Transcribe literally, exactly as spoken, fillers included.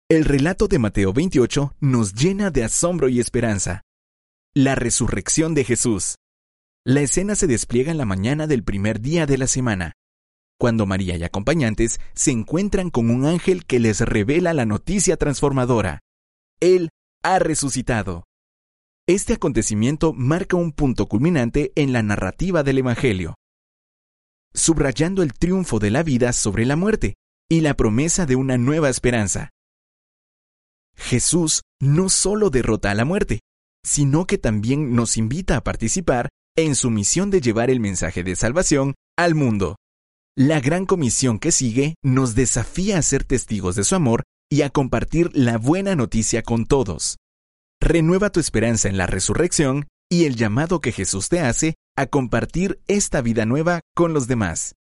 El relato de Mateo veintiocho nos llena de asombro y esperanza. La resurrección de Jesús. La escena se despliega en la mañana del primer día de la semana, cuando María y acompañantes se encuentran con un ángel que les revela la noticia transformadora. Él ha resucitado. Este acontecimiento marca un punto culminante en la narrativa del Evangelio, subrayando el triunfo de la vida sobre la muerte y la promesa de una nueva esperanza. Jesús no solo derrota a la muerte, sino que también nos invita a participar en su misión de llevar el mensaje de salvación al mundo. La gran comisión que sigue nos desafía a ser testigos de su amor y a compartir la buena noticia con todos. Renueva tu esperanza en la resurrección y el llamado que Jesús te hace a compartir esta vida nueva con los demás.